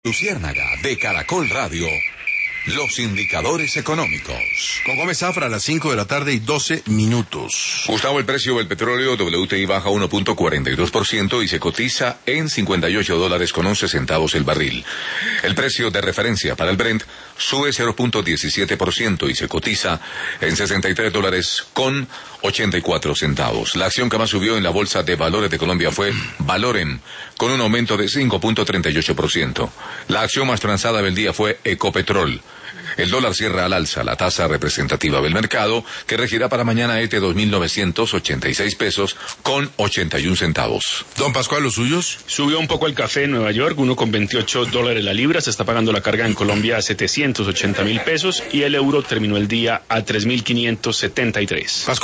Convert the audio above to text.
Luciérnaga de Caracol Radio. Los indicadores económicos. Con Gómez Zafra a las 5 de la tarde y 12 minutos. Gustavo, el precio del petróleo WTI baja 1.42% y se cotiza en $58.11 el barril. El precio de referencia para el Brent sube 0.17% y se cotiza en $63.84. La acción que más subió en la Bolsa de Valores de Colombia fue Valorem, con un aumento de 5.38%. La acción más transada del día fue Ecopetrol. El dólar cierra al alza, la tasa representativa del mercado, que regirá para mañana 2.986 pesos con 81 centavos. Don Pascual, ¿los suyos? Subió un poco el café en Nueva York, $1.28 la libra, se está pagando la carga en Colombia a 780.000 pesos y el euro terminó el día a 3.573.